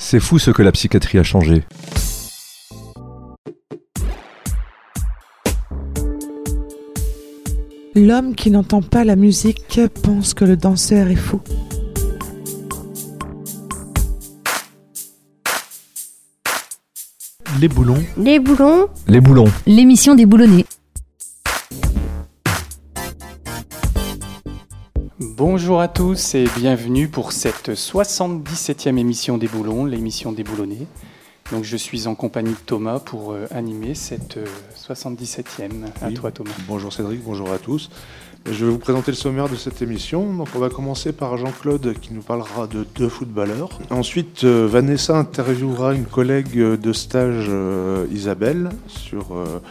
C'est fou ce que la psychiatrie a changé. L'homme qui n'entend pas la musique pense que le danseur est fou. Les boulons. Les boulons. Les boulons. L'émission des boulonnais. Bonjour à tous et bienvenue pour cette 77e émission des boulons, l'émission des boulonnais. Donc je suis en compagnie de Thomas pour animer cette 77e. À toi Thomas. Bonjour Cédric, bonjour à tous. Je vais vous présenter le sommaire de cette émission. Donc on va commencer par Jean-Claude qui nous parlera de 2 footballeurs. Ensuite, Vanessa interviewera une collègue de stage, Isabelle, sur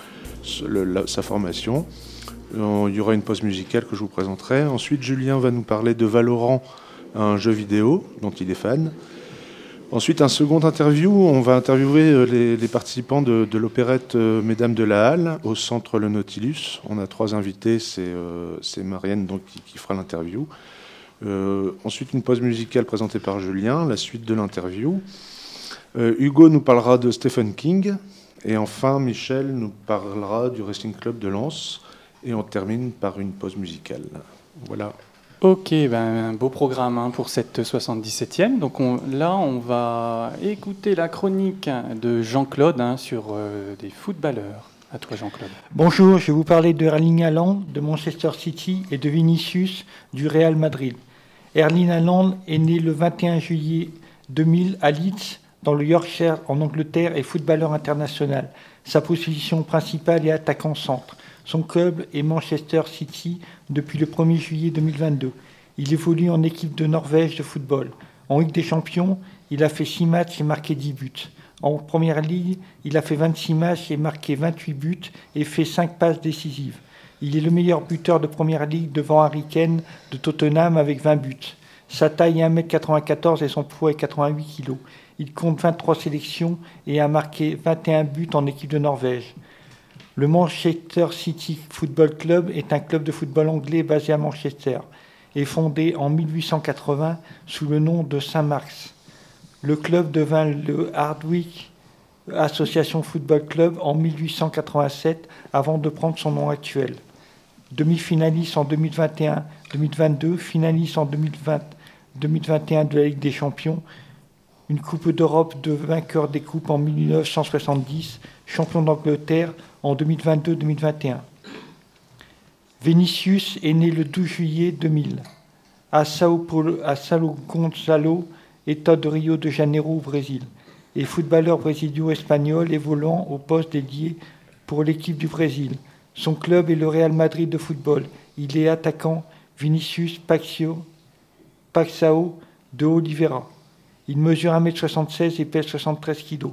sa formation. Il y aura une pause musicale que je vous présenterai. Ensuite, Julien va nous parler de Valorant, un jeu vidéo dont il est fan. Ensuite, un second interview, on va interviewer les participants de l'opérette Mesdames de la Halle au centre Le Nautilus. On a 3 invités, c'est Marianne donc, qui fera l'interview. Ensuite, une pause musicale présentée par Julien, la suite de l'interview. Hugo nous parlera de Stephen King. Et enfin, Michel nous parlera du Wrestling Club de Lens. Et on termine par une pause musicale. Voilà. Ok, un beau programme pour cette 77e. Donc on va écouter la chronique de Jean-Claude sur des footballeurs. À toi Jean-Claude. Bonjour, je vais vous parler de Erling Haaland de Manchester City et de Vinicius du Real Madrid. Erling Haaland est né le 21 juillet 2000 à Leeds, dans le Yorkshire, en Angleterre, et footballeur international. Sa position principale est attaquant centre. Son club est Manchester City depuis le 1er juillet 2022. Il évolue en équipe de Norvège de football. En Ligue des Champions, il a fait 6 matchs et marqué 10 buts. En Première Ligue, il a fait 26 matchs et marqué 28 buts et fait 5 passes décisives. Il est le meilleur buteur de Première Ligue devant Harry Kane de Tottenham avec 20 buts. Sa taille est 1m94 et son poids est 88 kg. Il compte 23 sélections et a marqué 21 buts en équipe de Norvège. Le Manchester City Football Club est un club de football anglais basé à Manchester et fondé en 1880 sous le nom de St. Mark's. Le club devint le Hardwick Association Football Club en 1887 avant de prendre son nom actuel. Demi-finaliste en 2021-2022, finaliste en 2020-2021 de la Ligue des Champions, une Coupe d'Europe de vainqueur des coupes en 1970, champion d'Angleterre en 2022-2021. Vinicius est né le 12 juillet 2000 à São Gonçalo, État de Rio de Janeiro au Brésil, et footballeur brésilio-espagnol évoluant au poste d'ailier pour l'équipe du Brésil. Son club est le Real Madrid de football. Il est attaquant Vinicius Paixão de Oliveira. Il mesure 1m76 et pèse 73 kg.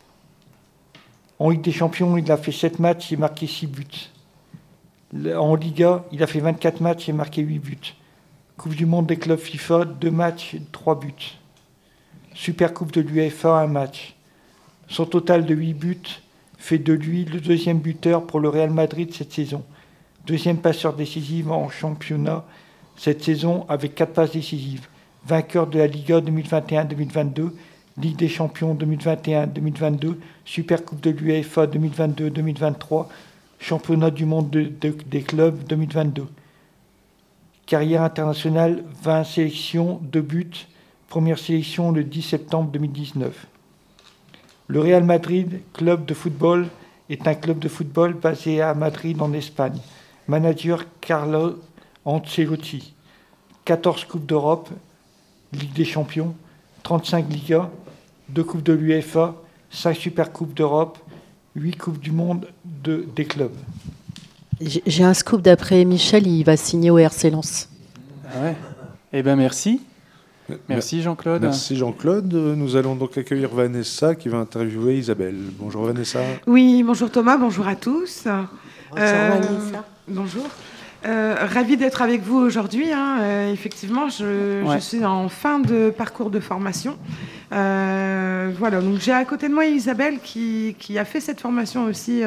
En Ligue des Champions, il a fait 7 matchs et marqué 6 buts. En Liga, il a fait 24 matchs et marqué 8 buts. Coupe du monde des clubs FIFA, 2 matchs et 3 buts. Super Coupe de l'UEFA, 1 match. Son total de 8 buts fait de lui le 2e buteur pour le Real Madrid cette saison. 2e passeur décisif en championnat cette saison avec 4 passes décisives. Vainqueur de la Liga 2021-2022, Ligue des Champions 2021-2022, Super Coupe de l'UEFA 2022-2023, Championnat du monde des clubs 2022. Carrière internationale, 20 sélections, 2 buts, première sélection le 10 septembre 2019. Le Real Madrid, club de football, est un club de football basé à Madrid en Espagne. Manager Carlo Ancelotti. 14 Coupes d'Europe, Ligue des Champions, 35 Ligas, 2 Coupes de l'UEFA, 5 Super Coupes d'Europe, 8 Coupes du Monde des clubs. J'ai un scoop d'après Michel, il va signer au RC Lens. Ah ouais. Eh bien merci. Merci Jean-Claude. Merci Jean-Claude. Nous allons donc accueillir Vanessa qui va interviewer Isabelle. Bonjour Vanessa. Oui, bonjour Thomas, bonjour à tous. Bonjour Vanessa. Bonjour. Ravie d'être avec vous aujourd'hui. Effectivement, je suis en fin de parcours de formation. Voilà, donc j'ai à côté de moi Isabelle qui a fait cette formation aussi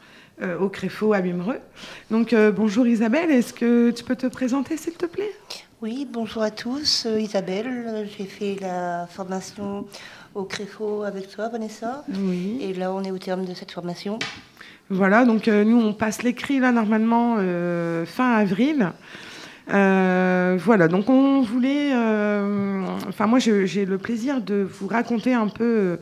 au Créfo à Wimereux. Donc bonjour Isabelle, est-ce que tu peux te présenter s'il te plaît ? Oui, bonjour à tous. Isabelle, j'ai fait la formation au CREFO avec toi, Vanessa. Oui. Et là, on est au terme de cette formation. Voilà, donc nous, on passe l'écrit là normalement fin avril. Voilà, donc on voulait... moi, j'ai le plaisir de vous raconter un peu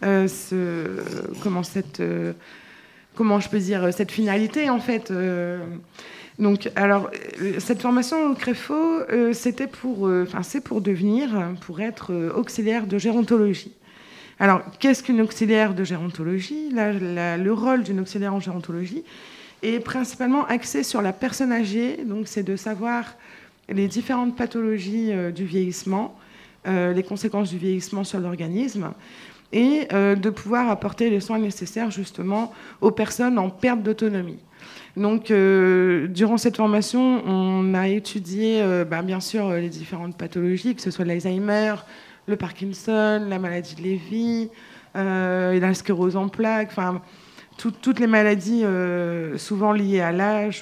comment je peux dire, cette finalité, en fait. Donc, alors, cette formation au CREFO, c'est pour être auxiliaire de gérontologie. Alors, qu'est-ce qu'une auxiliaire de gérontologie ? Le rôle d'une auxiliaire en gérontologie est principalement axé sur la personne âgée. Donc, c'est de savoir les différentes pathologies du vieillissement, les conséquences du vieillissement sur l'organisme, et de pouvoir apporter les soins nécessaires, justement, aux personnes en perte d'autonomie. Donc, durant cette formation, on a étudié, bien sûr, les différentes pathologies, que ce soit l'Alzheimer, le Parkinson, la maladie de Lévy, la sclérose en plaques, enfin, toutes les maladies souvent liées à l'âge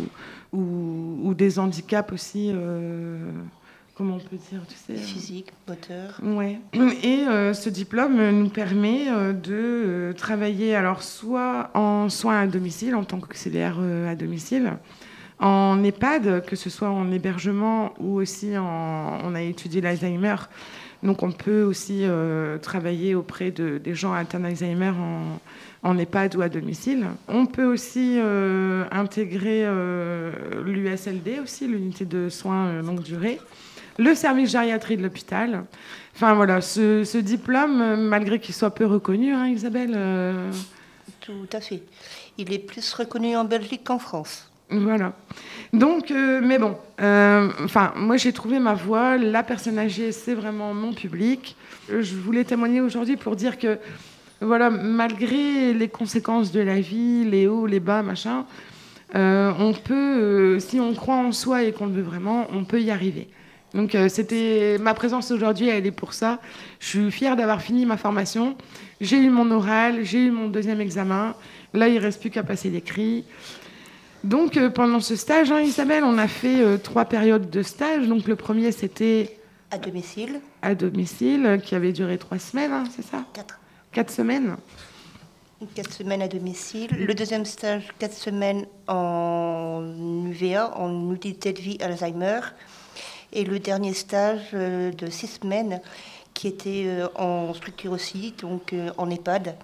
ou des handicaps aussi, comment on peut dire, tu sais, physique, moteur. Ouais. Et ce diplôme nous permet de travailler alors soit en soins à domicile, en tant qu'auxiliaire à domicile, en EHPAD, que ce soit en hébergement ou aussi on a étudié l'Alzheimer. Donc on peut aussi travailler auprès des gens atteints d'Alzheimer en EHPAD ou à domicile. On peut aussi intégrer l'USLD aussi, l'unité de soins longue durée, le service gériatrie de l'hôpital. Enfin voilà, ce diplôme, malgré qu'il soit peu reconnu, hein, Isabelle Tout à fait. Il est plus reconnu en Belgique qu'en France. Voilà. Donc, mais bon, moi j'ai trouvé ma voie. La personne âgée, c'est vraiment mon public. Je voulais témoigner aujourd'hui pour dire que, voilà, malgré les conséquences de la vie, les hauts, les bas, machin, on peut, si on croit en soi et qu'on le veut vraiment, on peut y arriver. Donc, c'était ma présence aujourd'hui, elle est pour ça. Je suis fière d'avoir fini ma formation. J'ai eu mon oral, j'ai eu mon deuxième examen. Là, il ne reste plus qu'à passer l'écrit. Donc, pendant ce stage, hein, Isabelle, on a fait 3 périodes de stage. Donc, le premier, c'était... À domicile. À domicile, qui avait duré 3 semaines, hein, c'est ça ? 4 semaines. 4 semaines à domicile. Le deuxième stage, 4 semaines en UVA, en utilité de vie Alzheimer. Et le dernier stage de 6 semaines, qui était en structure aussi, donc en EHPAD.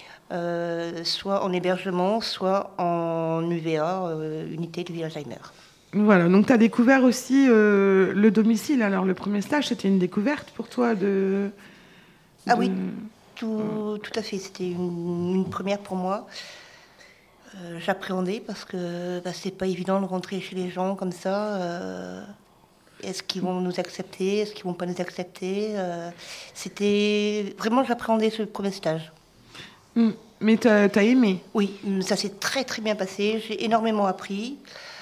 Soit en hébergement, soit en UVA, unité de vie Alzheimer. Voilà, donc tu as découvert aussi le domicile. Alors, le premier stage, c'était une découverte pour toi Ah oui, tout à fait. C'était une première pour moi. J'appréhendais parce que c'est pas évident de rentrer chez les gens comme ça. Est-ce qu'ils vont nous accepter ? Est-ce qu'ils vont pas nous accepter ? C'était... Vraiment, j'appréhendais ce premier stage. Mais t'as aimé ? Oui, ça s'est très très bien passé. J'ai énormément appris.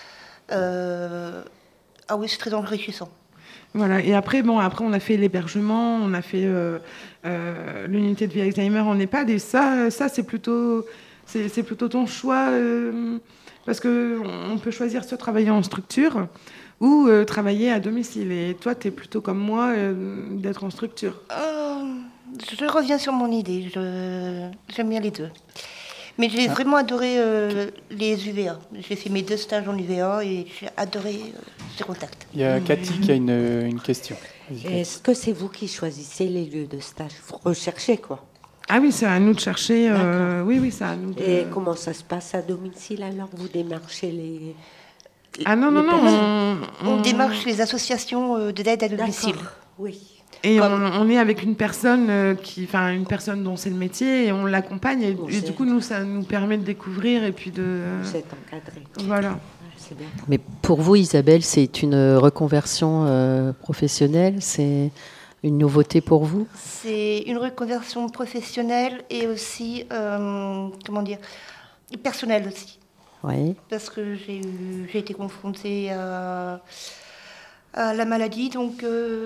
Ah oui, c'est très enrichissant. Voilà. Et après, on a fait l'hébergement, on a fait l'unité de vie Alzheimer en EHPAD. Et ça c'est plutôt ton choix parce que on peut choisir soit travailler en structure ou travailler à domicile. Et toi, tu es plutôt comme moi d'être en structure. Je reviens sur mon idée. J'aime bien les deux. Mais j'ai vraiment adoré les UVA. J'ai fait mes 2 stages en UVA et j'ai adoré ces contacts. Il y a Cathy qui a une question. Est-ce que c'est vous qui choisissez les lieux de stage ? Vous recherchez, quoi ? Ah oui, c'est à nous de chercher. Oui, c'est à nous de... Et comment ça se passe à domicile alors ? Vous démarchez les... Ah non, on démarche les associations d'aide à domicile. D'accord, oui. Et on est avec une personne une personne dont c'est le métier et on l'accompagne et du coup nous ça nous permet de découvrir et puis de. Vous êtes encadré. Voilà. C'est bien. Mais pour vous, Isabelle, c'est une reconversion professionnelle, c'est une nouveauté pour vous ? C'est une reconversion professionnelle et aussi personnelle aussi. Oui. Parce que j'ai été confrontée à la maladie, donc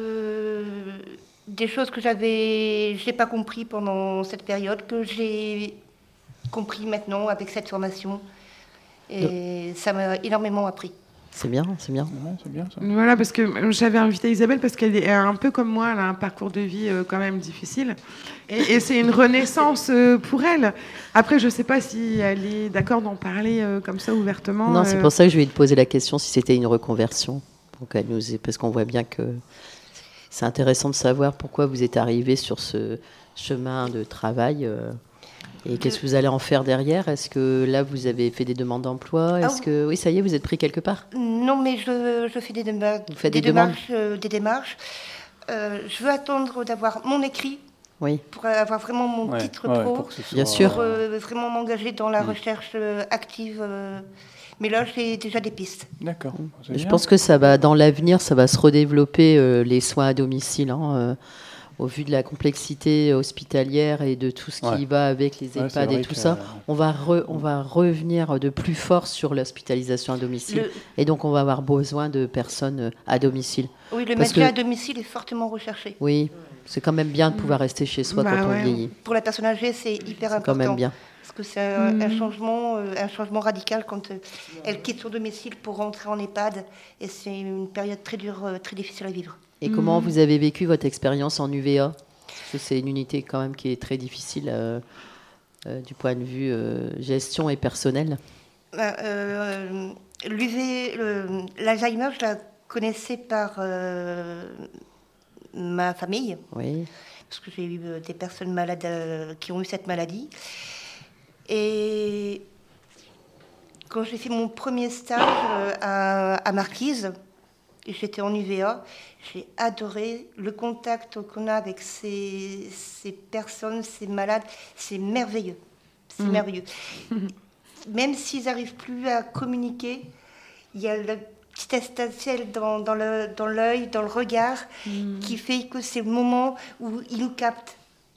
des choses que j'ai pas compris pendant cette période, que j'ai compris maintenant avec cette formation. Et ça m'a énormément appris. C'est bien, c'est bien. Ouais, c'est bien ça. Voilà, parce que j'avais invité Isabelle parce qu'elle est un peu comme moi, elle a un parcours de vie quand même difficile. Et c'est une renaissance pour elle. Après, je ne sais pas si elle est d'accord d'en parler comme ça ouvertement. Non, c'est pour ça que je lui ai posé la question si c'était une reconversion. Parce qu'on voit bien que c'est intéressant de savoir pourquoi vous êtes arrivé sur ce chemin de travail. Et qu'est-ce que vous allez en faire derrière? Est-ce que là, vous avez fait des demandes d'emploi? Est-ce que oui, ça y est, vous êtes pris quelque part? Non, mais je fais des démarches. Vous faites des démarches. Je veux attendre d'avoir mon écrit pour avoir vraiment mon titre pro. Bien sûr. Pour vraiment m'engager dans la recherche active. Mais là, j'ai déjà des pistes. D'accord. Je pense que ça va, dans l'avenir, ça va se redévelopper les soins à domicile. Au vu de la complexité hospitalière et de tout ce qui va avec les EHPAD et tout ça, on va revenir de plus fort sur l'hospitalisation à domicile. Et donc, on va avoir besoin de personnes à domicile. Oui, le maintien à domicile est fortement recherché. Oui, c'est quand même bien de pouvoir rester chez soi quand on vieillit. Pour la personne âgée, c'est hyper important. Quand même bien. Parce que c'est un changement radical quand elle quitte son domicile pour rentrer en EHPAD. Et c'est une période très dure, très difficile à vivre. Et comment vous avez vécu votre expérience en UVA? Parce que c'est une unité quand même qui est très difficile du point de vue gestion et personnel. L'Alzheimer, je la connaissais par ma famille. Oui. Parce que j'ai eu des personnes malades qui ont eu cette maladie. Et quand j'ai fait mon premier stage à Marquise, j'étais en UVA, j'ai adoré le contact qu'on a avec ces personnes, ces malades, c'est merveilleux. C'est merveilleux. Même s'ils n'arrivent plus à communiquer, il y a le petit étincelle dans l'œil, dans le regard, qui fait que c'est le moment où ils nous captent.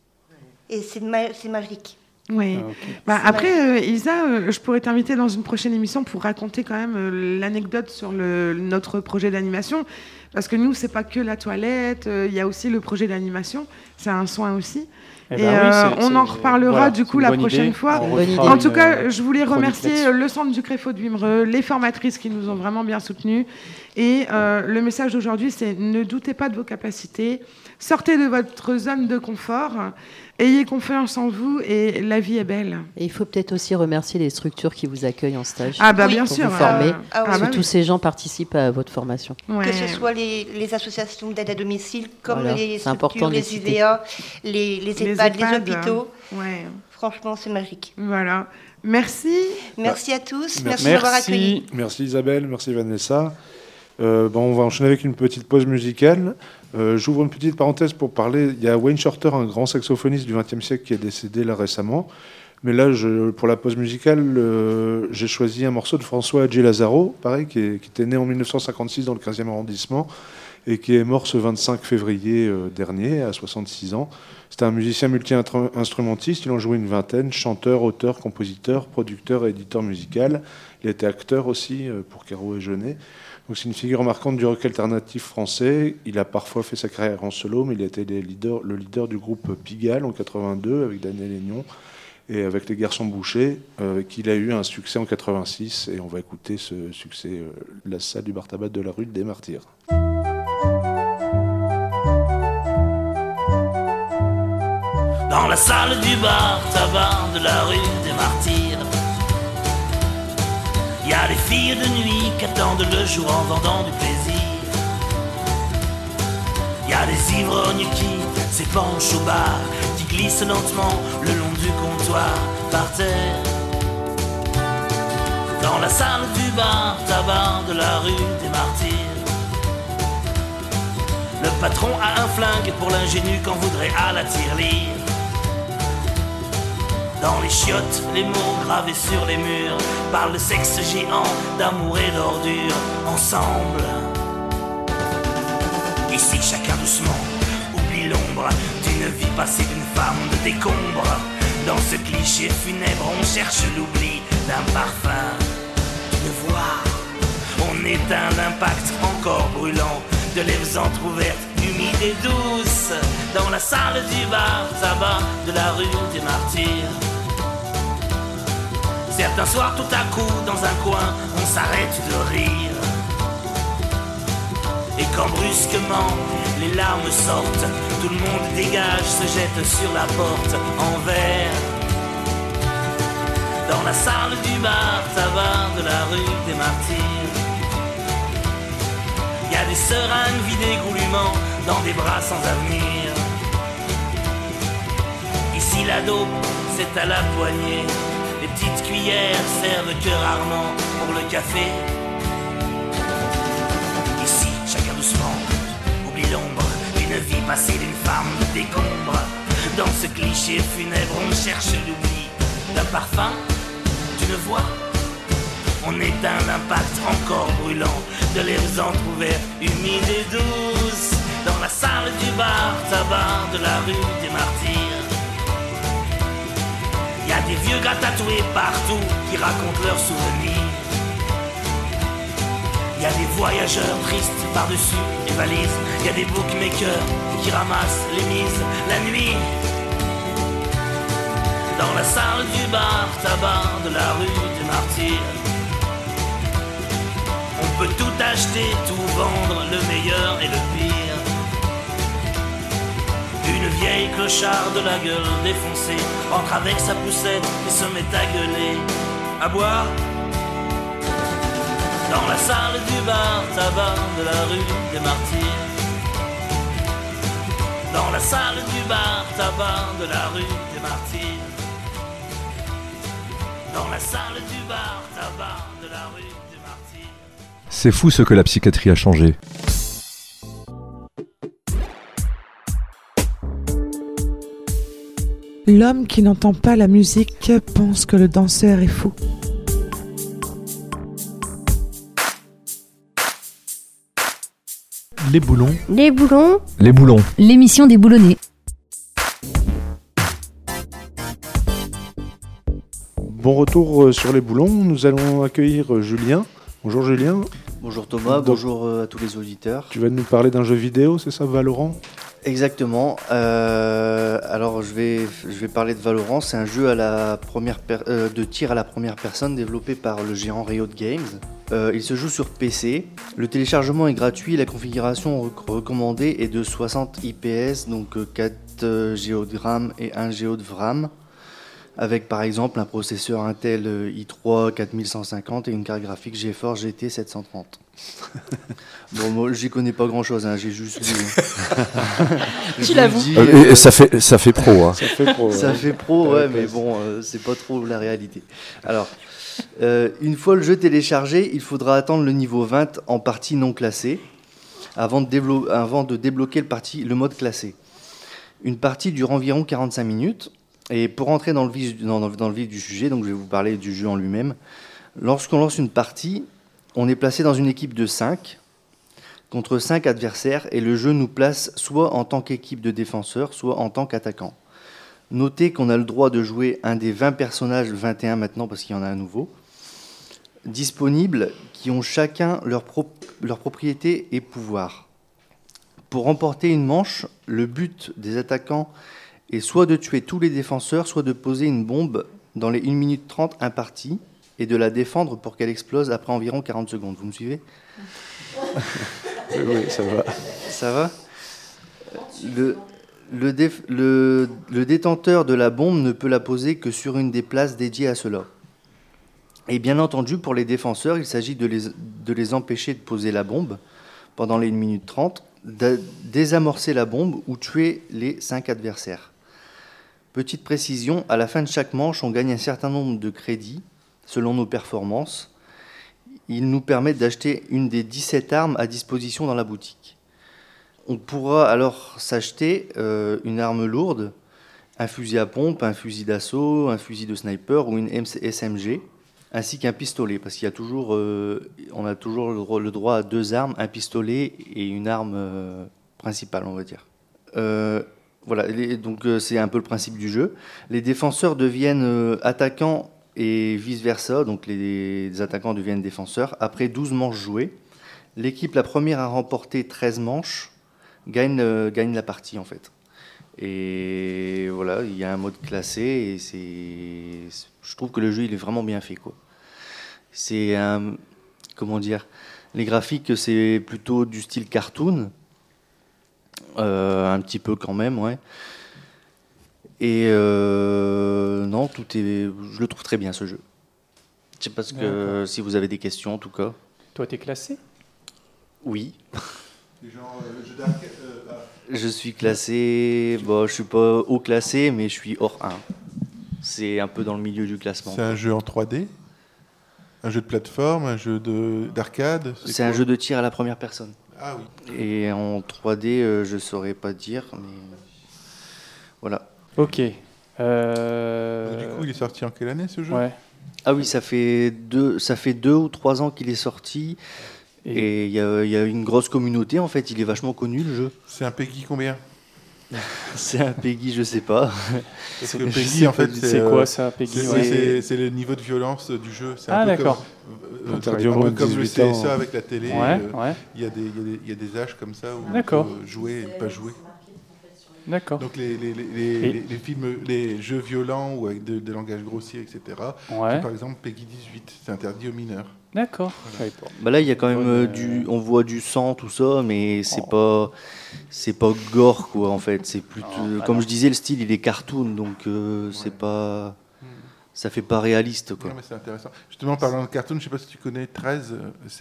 Et c'est magique. Oui. Après, Isa, je pourrais t'inviter dans une prochaine émission pour raconter quand même l'anecdote sur notre projet d'animation. Parce que nous, c'est pas que la toilette, il y a aussi le projet d'animation. C'est un soin aussi. On en reparlera du coup la prochaine fois. En tout cas, je voulais remercier le Centre du Créfo de Wimereux, les formatrices qui nous ont vraiment bien soutenus. Et le message d'aujourd'hui, c'est ne doutez pas de vos capacités, sortez de votre zone de confort, ayez confiance en vous et la vie est belle. Et il faut peut-être aussi remercier les structures qui vous accueillent en stage. Bien sûr. Vous former. Parce que tous ces gens participent à votre formation. Que ce soit les associations d'aide à domicile, comme les structures, les UVA, les EHPAD, les hôpitaux. Ouais. Franchement, c'est magique. Voilà. Merci. Merci à tous. Merci de m'avoir accueilli. Merci Isabelle, merci Vanessa. On va enchaîner avec une petite pause musicale. J'ouvre une petite parenthèse pour parler. Il y a Wayne Shorter, un grand saxophoniste du XXe siècle qui est décédé là récemment. Mais là, pour la pause musicale, j'ai choisi un morceau de François Hadji Lazaro, pareil, qui était né en 1956 dans le 15e arrondissement et qui est mort ce 25 février dernier, à 66 ans. C'était un musicien multi-instrumentiste, il en jouait une vingtaine, chanteur, auteur, compositeur, producteur et éditeur musical. Il était acteur aussi pour Caro et Jeunet. Donc c'est une figure marquante du rock alternatif français. Il a parfois fait sa carrière en solo, mais il a été le leader du groupe Pigalle en 82 avec Daniel Aignon et avec les Garçons Bouchers, qu'il a eu un succès en 86. Et on va écouter ce succès, La salle du bar tabac de la rue des Martyrs. Dans la salle du bar tabac de la rue des Martyrs, il y a des filles de nuit qui attendent le jour en vendant du plaisir. Il y a des ivrognes qui s'épanchent au bar, qui glissent lentement le long du comptoir par terre. Dans la salle du bar tabac de la rue des Martyrs, le patron a un flingue pour l'ingénu qu'on voudrait à la tirelire. Dans les chiottes, les mots gravés sur les murs parlent de sexe géant, d'amour et d'ordure ensemble. Ici, chacun doucement oublie l'ombre d'une vie passée d'une femme de décombre. Dans ce cliché funèbre, on cherche l'oubli d'un parfum, d'une voix. On éteint l'impact encore brûlant de lèvres entr'ouvertes, humides et douces, dans la salle du bar tabac de la rue des Martyrs. Certains soirs, tout à coup, dans un coin, on s'arrête de rire. Et quand brusquement les larmes sortent, tout le monde dégage, se jette sur la porte en verre. Dans la salle du bar tabac de la rue des Martyrs, y a des seringues vidées goulûment dans des bras sans avenir. Ici la dope, c'est à la poignée. Les petites cuillères servent que rarement pour le café. Ici, chacun doucement oublie l'ombre d'une vie passée d'une femme de décombre. Dans ce cliché funèbre, on cherche l'oubli d'un parfum, d'une voix. On éteint l'impact encore brûlant de lèvres entr'ouvertes, humides et douces. Dans la salle du bar tabac de la rue des Martyrs, y a des vieux gars tatoués partout qui racontent leurs souvenirs. Y a des voyageurs tristes par-dessus les valises. Y a des bookmakers qui ramassent les mises la nuit. Dans la salle du bar tabac de la rue des Martyrs, on peut tout acheter, tout vendre, le meilleur et le pire. Une vieille clocharde de la gueule défoncée entre avec sa poussette et se met à gueuler, à boire. Dans la salle du bar tabac de la rue des Martyrs. Dans la salle du bar tabac de la rue des Martyrs. Dans la salle du bar tabac de la rue des Martyrs. C'est fou ce que la psychiatrie a changé. L'homme qui n'entend pas la musique pense que le danseur est fou. Les boulons. Les boulons. Les boulons. L'émission des boulonnais. Bon retour sur les boulons, nous allons accueillir Julien. Bonjour Julien. Bonjour Thomas, bonjour à tous les auditeurs. Tu vas nous parler d'un jeu vidéo, c'est ça, Valorant ? Exactement. Alors je vais parler de Valorant. C'est un jeu à la de tir à la première personne développé par le géant Riot Games. Il se joue sur PC. Le téléchargement est gratuit. La configuration recommandée est de 60 IPS, donc 4 Go de RAM et 1 Go de VRAM, avec par exemple un processeur Intel i3 4150 et une carte graphique GeForce GT 730. Bon, moi j'y connais pas grand chose, hein, j'ai juste vu. Tu l'avoues. Ça fait pro. Hein. Ça fait pro, ça fait pro, ouais, mais bon, c'est pas trop la réalité. Alors, une fois le jeu téléchargé, il faudra attendre le niveau 20 en partie non classée avant de débloquer le mode classé. Une partie dure environ 45 minutes. Et pour entrer dans le vif du sujet, donc je vais vous parler du jeu en lui-même. Lorsqu'on lance une partie, on est placé dans une équipe de 5 contre 5 adversaires et le jeu nous place soit en tant qu'équipe de défenseurs, soit en tant qu'attaquant. Notez qu'on a le droit de jouer un des 20 personnages, 21 maintenant parce qu'il y en a un nouveau, disponibles qui ont chacun leur propriété et pouvoir. Pour remporter une manche, le but des attaquants est soit de tuer tous les défenseurs, soit de poser une bombe dans les 1 minute 30 imparties et de la défendre pour qu'elle explose après environ 40 secondes. Vous me suivez ? Oui, ça va. Ça va ? Le détenteur de la bombe ne peut la poser que sur une des places dédiées à cela. Et bien entendu, pour les défenseurs, il s'agit de les empêcher de poser la bombe pendant les 1 minute 30, de désamorcer la bombe ou tuer les 5 adversaires. Petite précision, à la fin de chaque manche, on gagne un certain nombre de crédits selon nos performances. Ils nous permettent d'acheter une des 17 armes à disposition dans la boutique. On pourra alors s'acheter une arme lourde, un fusil à pompe, un fusil d'assaut, un fusil de sniper ou une SMG, ainsi qu'un pistolet, parce qu'il y a toujours, on a toujours le droit à 2 armes, un pistolet et une arme principale, on va dire. Voilà, donc c'est un peu le principe du jeu. Les défenseurs deviennent attaquants et vice-versa, donc les attaquants deviennent défenseurs. Après 12 manches jouées, l'équipe la première à remporter 13 manches gagne la partie en fait. Et voilà, il y a un mode classé et je trouve que le jeu il est vraiment bien fait quoi. C'est comment dire, Les graphiques, c'est plutôt du style cartoon. Un petit peu quand même, ouais. Et non, je le trouve très bien, ce jeu. Je sais pas si vous avez des questions, en tout cas. Toi, t'es classé ? Oui. Genre, jeu d'arcade, Je suis classé... Bon, je suis pas haut classé, mais je suis hors 1. C'est un peu dans le milieu du classement. C'est un jeu en 3D ? Un jeu de plateforme, un jeu d'arcade ? C'est un jeu de tir à la première personne. Ah oui. Et en 3D, je saurais pas dire, mais voilà. Ok. Du coup, il est sorti en quelle année, ce jeu ? Ouais. Ah oui, ça fait 2 ou 3 ans qu'il est sorti. Et il y a une grosse communauté, en fait. Il est vachement connu, le jeu. C'est un Peggy combien ? C'est un Peggy, je sais pas. Parce que Peggy, en fait, c'est quoi ça, Peggy ? C'est le niveau de violence du jeu. C'est un peu d'accord. Comme le CSA avec la télé. Il y a des âges comme ça où on peut jouer et ne pas jouer. D'accord. Donc les films, les jeux violents ou avec des langages grossiers, etc. Ouais. Par exemple, Peggy 18, c'est interdit aux mineurs. D'accord. Voilà. Bah là, il y a quand même on voit du sang, tout ça, mais c'est pas gore, quoi, en fait. C'est plutôt, comme je disais, le style il est cartoon, donc c'est pas, ça fait pas réaliste, quoi. Non, mais c'est intéressant. Justement, parlant de cartoon, je sais pas si tu connais 13.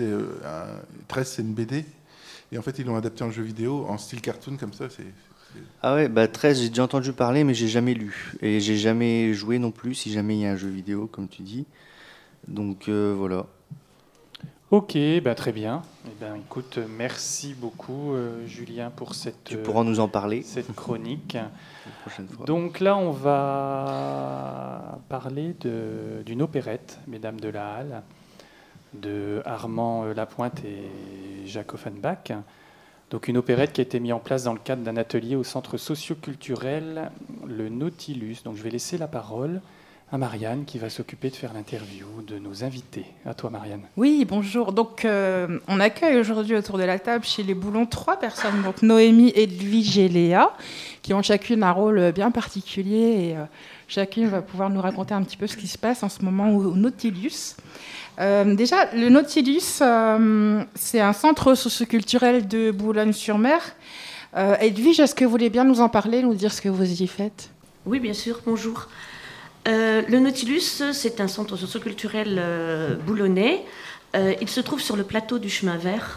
13, c'est une BD, et en fait, ils l'ont adapté en jeu vidéo en style cartoon comme ça. Ah ouais, bah 13, j'ai déjà entendu parler, mais j'ai jamais lu. Et j'ai jamais joué non plus, si jamais il y a un jeu vidéo, comme tu dis. Donc voilà. Ok, bah très bien. Eh ben, écoute, merci beaucoup, Julien, pour cette... Tu pourras nous en parler. Cette chronique. La prochaine fois. Donc là, on va parler d'une opérette, Mesdames de la Halle, de Armand Lapointe et Jacques Offenbach. Donc une opérette qui a été mise en place dans le cadre d'un atelier au centre socio-culturel, le Nautilus. Donc je vais laisser la parole à Marianne qui va s'occuper de faire l'interview de nos invités. À toi, Marianne. Oui, bonjour. Donc on accueille aujourd'hui autour de la table chez les Boulons 3 personnes, donc Noémie, Edwige et Léa, qui ont chacune un rôle bien particulier et chacune va pouvoir nous raconter un petit peu ce qui se passe en ce moment au Nautilus. Déjà, le Nautilus, c'est un centre socioculturel de Boulogne-sur-Mer. Edwige, est-ce que vous voulez bien nous en parler, nous dire ce que vous y faites ? Oui, bien sûr, bonjour. Le Nautilus, c'est un centre socioculturel boulonnais. Il se trouve sur le plateau du Chemin Vert.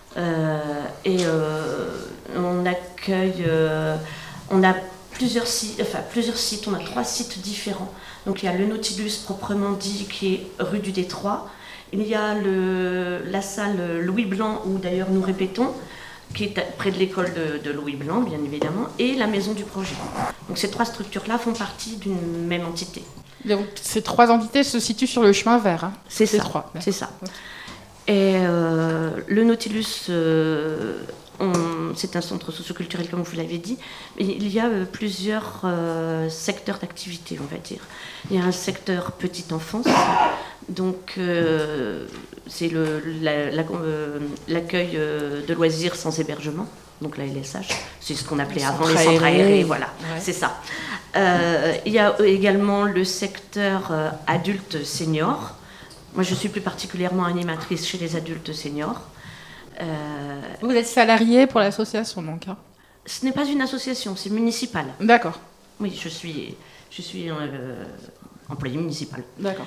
On accueille... on a plusieurs sites, on a 3 sites différents. Donc il y a le Nautilus proprement dit qui est rue du Détroit. Il y a la salle Louis Blanc où d'ailleurs nous répétons, qui est près de l'école de Louis Blanc bien évidemment, et la maison du projet. Donc ces 3 structures-là font partie d'une même entité. Donc ces 3 entités se situent sur le Chemin Vert. Hein. C'est ça. 3. C'est ça. Et le Nautilus... c'est un centre socioculturel, comme vous l'avez dit, mais il y a plusieurs secteurs d'activité, on va dire. Il y a un secteur petite enfance, donc c'est l'accueil de loisirs sans hébergement, donc la LSH, c'est ce qu'on appelait avant les centres aérés, voilà, ouais. C'est ça. Il y a également le secteur adulte senior. Moi, je suis plus particulièrement animatrice chez les adultes seniors. Vous êtes salarié pour l'association, donc hein. Ce n'est pas une association, c'est municipal. D'accord. Oui, je suis employé municipal. D'accord.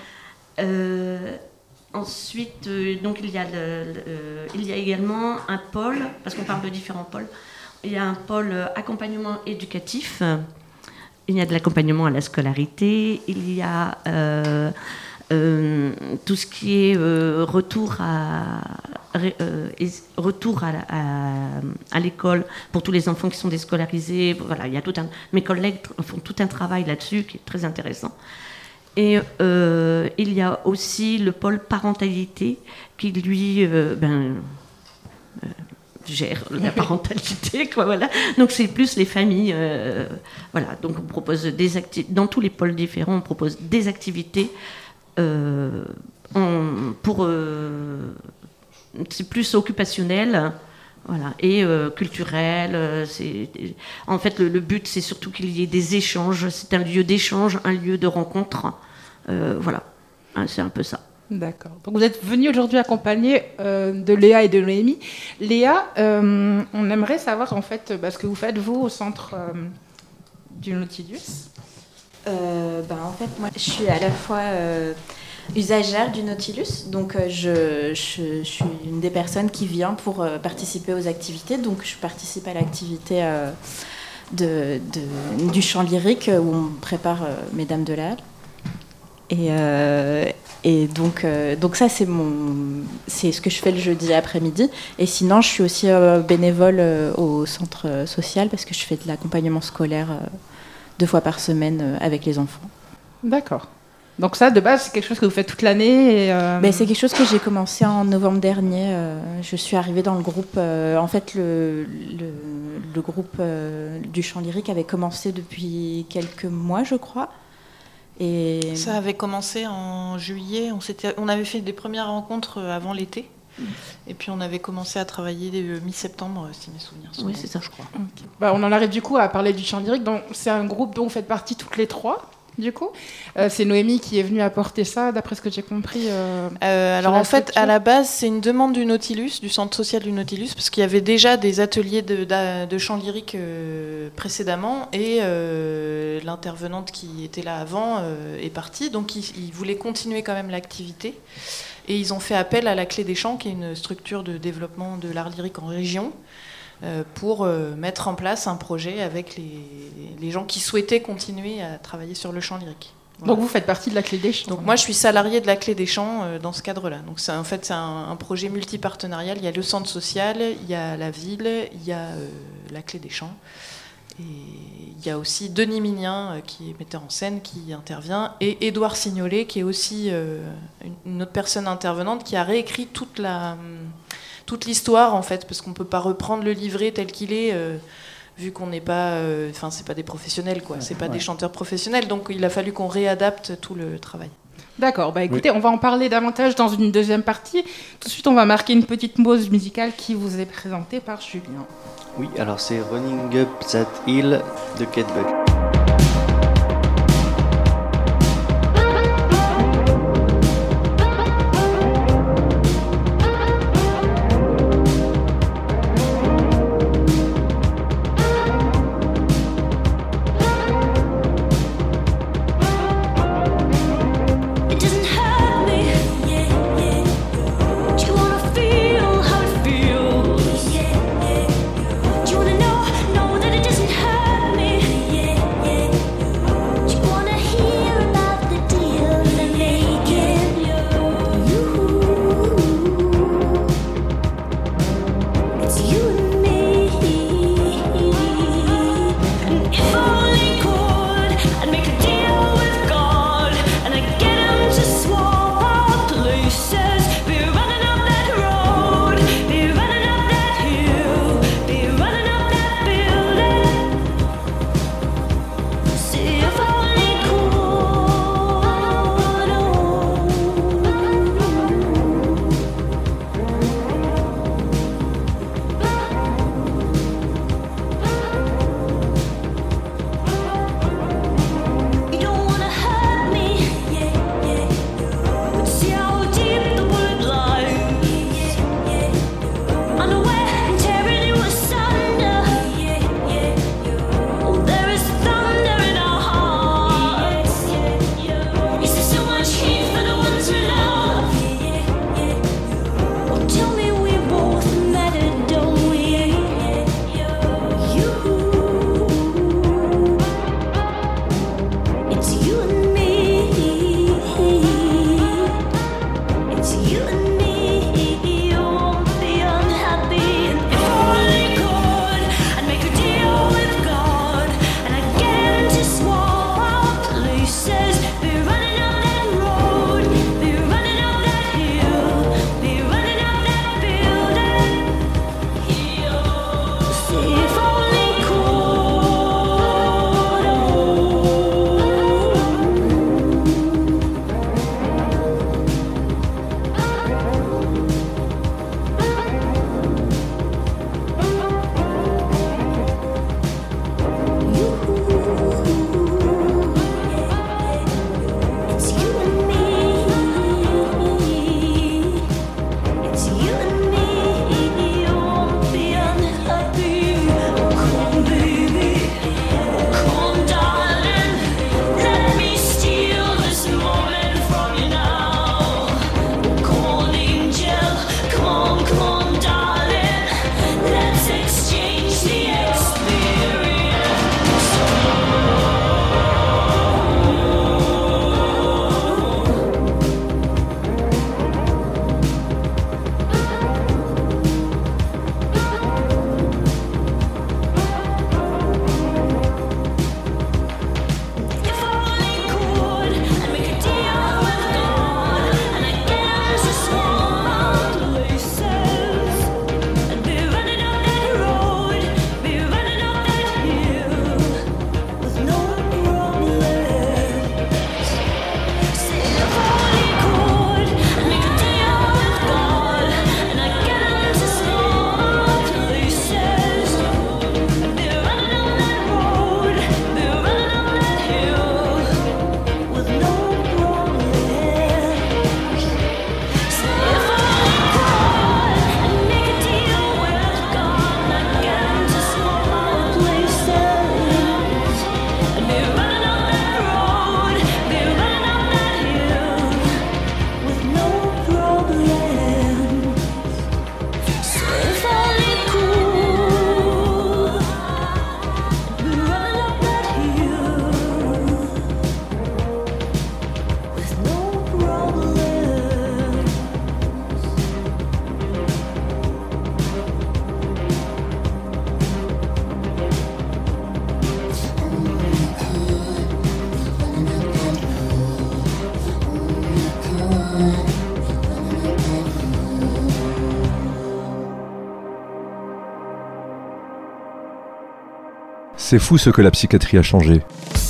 Ensuite, donc il y a également un pôle, parce qu'on parle de différents pôles. Il y a un pôle accompagnement éducatif. Il y a de l'accompagnement à la scolarité. Il y a tout ce qui est retour à l'école pour tous les enfants qui sont déscolarisés. Voilà, il y a mes collègues font tout un travail là-dessus qui est très intéressant. Et il y a aussi le pôle parentalité qui lui gère la parentalité, quoi, voilà. Donc c'est plus les familles, voilà. Donc on propose dans tous les pôles différents, on propose des activités. C'est plus occupationnel, voilà, et culturel. En fait, le but, c'est surtout qu'il y ait des échanges. C'est un lieu d'échange, un lieu de rencontre. Voilà, c'est un peu ça. D'accord. Donc vous êtes venu aujourd'hui accompagné de Léa et de Noémie. Léa, on aimerait savoir en fait ce que vous faites vous au centre du Nautilus. En fait, moi, je suis à la fois usagère du Nautilus, donc je suis une des personnes qui vient pour participer aux activités. Donc je participe à l'activité du chant lyrique où on prépare Mesdames de la Halle. Et donc ça, c'est ce que je fais le jeudi après-midi. Et sinon, je suis aussi bénévole au centre social parce que je fais de l'accompagnement scolaire 2 fois par semaine avec les enfants. D'accord. Donc ça, de base, c'est quelque chose que vous faites toute l'année C'est quelque chose que j'ai commencé en novembre dernier. Je suis arrivée dans le groupe. En fait, le groupe du chant lyrique avait commencé depuis quelques mois, je crois. Et ça avait commencé en juillet. On avait fait des premières rencontres avant l'été. Et puis on avait commencé à travailler mi-septembre, si mes souvenirs sont bons. Oui, c'est ça, je crois. Okay. On en arrive du coup à parler du chant lyrique. Donc, c'est un groupe dont vous faites partie toutes les 3. Du coup, c'est Noémie qui est venue apporter ça, d'après ce que j'ai compris. Alors en fait, à la base, c'est une demande du Nautilus, du centre social du Nautilus, parce qu'il y avait déjà des ateliers de chant lyrique précédemment, et l'intervenante qui était là avant est partie, donc ils voulaient continuer quand même l'activité. Et ils ont fait appel à la Clé des Chants, qui est une structure de développement de l'art lyrique en région, pour mettre en place un projet avec les gens qui souhaitaient continuer à travailler sur le chant lyrique. Voilà. Donc vous faites partie de la Clé des Chants. Donc moi je suis salariée de la Clé des Chants dans ce cadre-là. Donc c'est un projet multipartenarial. Il y a le centre social, il y a la ville, il y a la Clé des Chants. Et il y a aussi Denis Mignien qui est metteur en scène qui intervient, et Édouard Signolet qui est aussi une autre personne intervenante qui a réécrit toute l'histoire en fait, parce qu'on peut pas reprendre le livret tel qu'il est vu qu'on n'est pas c'est pas des professionnels quoi, c'est pas des chanteurs professionnels, donc il a fallu qu'on réadapte tout le travail. D'accord, écoutez, on va en parler davantage dans une deuxième partie. Tout de suite, on va marquer une petite pause musicale qui vous est présentée par Julien. Oui, alors c'est Running Up That Hill de Kate Bush. Yeah. C'est fou ce que la psychiatrie a changé.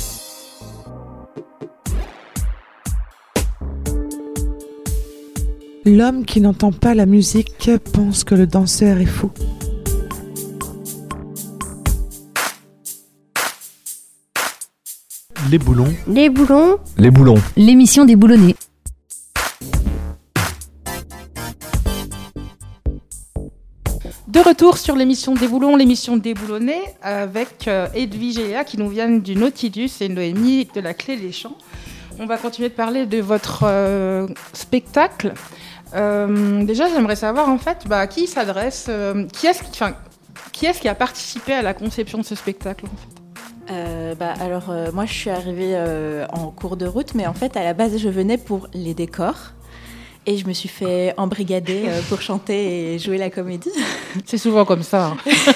L'homme qui n'entend pas la musique pense que le danseur est fou. Les boulons. Les boulons. Les boulons. L'émission des boulonnais. De retour sur l'émission des boulons, l'émission des boulonnais, avec Edwige et Léa qui nous viennent du Nautilus et Noémie de la Clé des Champs. On va continuer de parler de votre spectacle. Déjà, j'aimerais savoir en fait, à qui il s'adresse, qui est-ce qui a participé à la conception de ce spectacle en fait? Moi je suis arrivée en cours de route, mais en fait à la base je venais pour les décors et je me suis fait embrigader pour chanter et jouer la comédie. C'est souvent comme ça.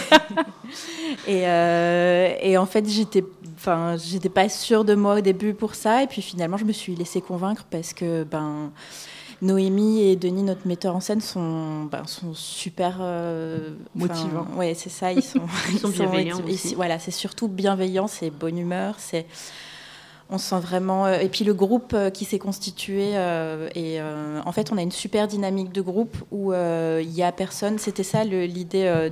Et en fait j'étais pas sûre de moi au début pour ça, et puis finalement je me suis laissée convaincre parce que Noémie et Denis, notre metteur en scène, sont super motivants. Ouais, c'est ça. Ils sont bienveillants aussi. Voilà, c'est surtout bienveillant, c'est bonne humeur, on sent vraiment. Et puis le groupe qui s'est constitué, en fait, on a une super dynamique de groupe où il y a personne. C'était ça l'idée